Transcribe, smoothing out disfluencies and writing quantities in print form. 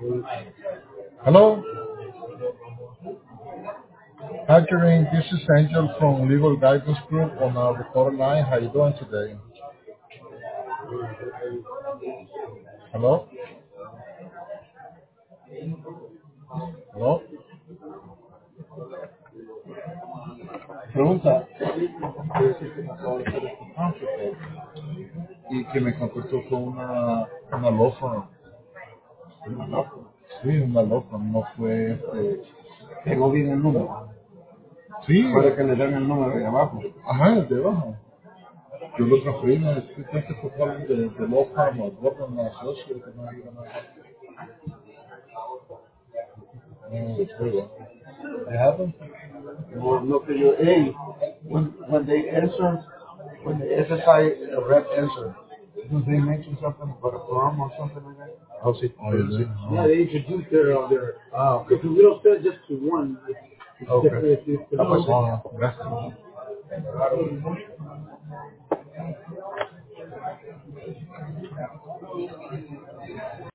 Hello, hi Kareem. This is Angel from Legal Guidance Group on our record line. How you doing today? Hello, hello. Pregunta. Y que me contactó con una law firm. Sí, una law firm. No fue Pegó bien el número. Sí. Puede que le den el número de abajo. Ajá, el de abajo. Yo lo transferí, no necesito que fue alguien de law firm o government associate que no diga nada. No, después, ¿It happened? No, no que yo, hey, when they answer, when the SSI rep answer, do they mention something about a firm or something like that? Oh, sí. Oh, you did? Yeah, they introduce their because we don't sell just to one. Okay. Ah, pues, Gracias.